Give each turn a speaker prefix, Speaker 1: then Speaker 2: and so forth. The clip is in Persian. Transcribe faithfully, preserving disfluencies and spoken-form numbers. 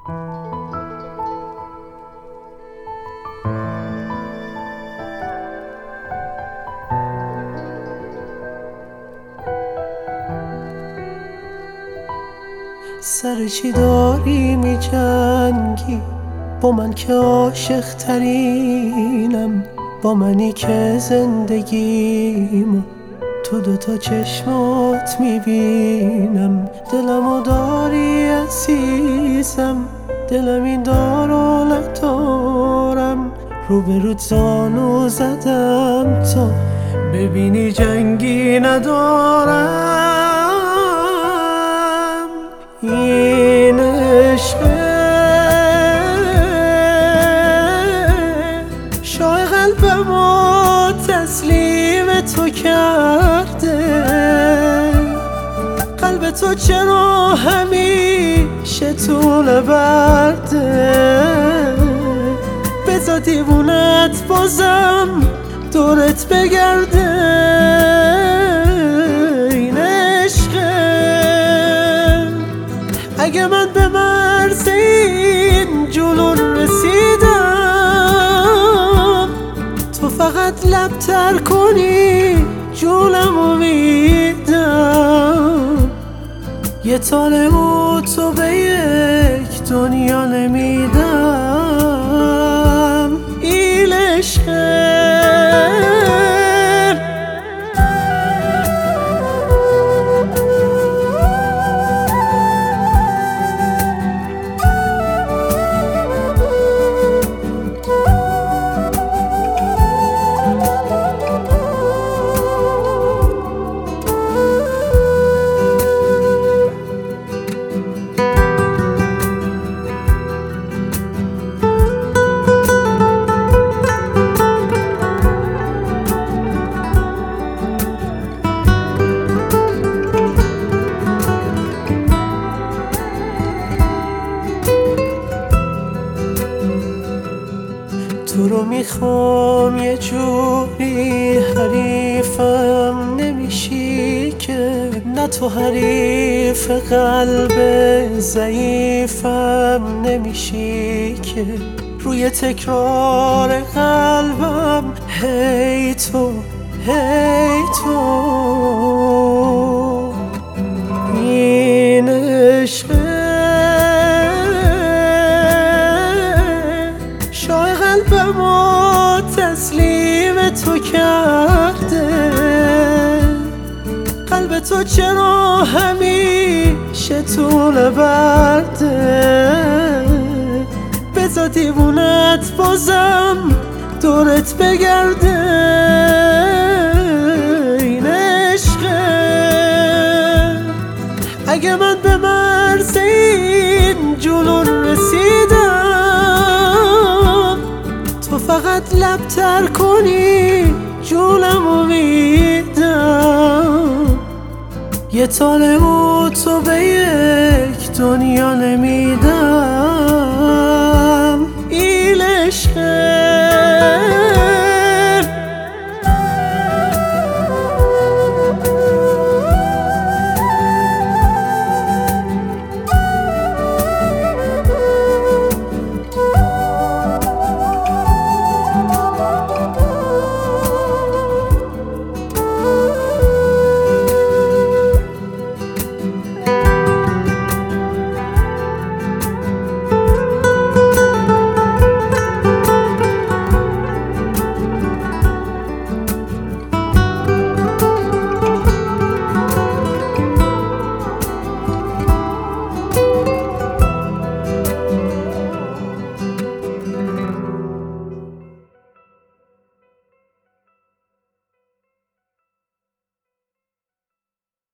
Speaker 1: سر چی داری می جنگی با من که عاشق ترینم، با منی که زندگیمو تو دوتا چشمات می بینم. دلمو داری عزیزم، دلم این دار و ندارم، رو به رود زانو زدم تا ببینی جنگی ندارم. این عشقه شای قلبمو تسلیم تو کرده، قلب تو چرا همیشه طول برده؟ بذار دیوونت بازم دورت بگرده. این عشقه اگه من به مرز این جنون رسیدم، تو فقط لب تر کنی جونمو میدم. یه تال تو به یک دنیا نمیدم. این عشقه تو رو میخوام یه جوری، حریفم نمیشی که، نه تو حریف قلب ضعیفم نمیشی که. روی تکرار قلبم هی تو هی تو. این عشقه قلبمو تسلیم تو کرده، قلب تو چرا همیشه طول برده؟ بذار دیوونت بازم دورت بگرده. این عشقه اگه من به مرز این جنون رسیدم، تو فقط لب تر کنی جونمو میدم. یه تال تو به یک دنیا نمیدم.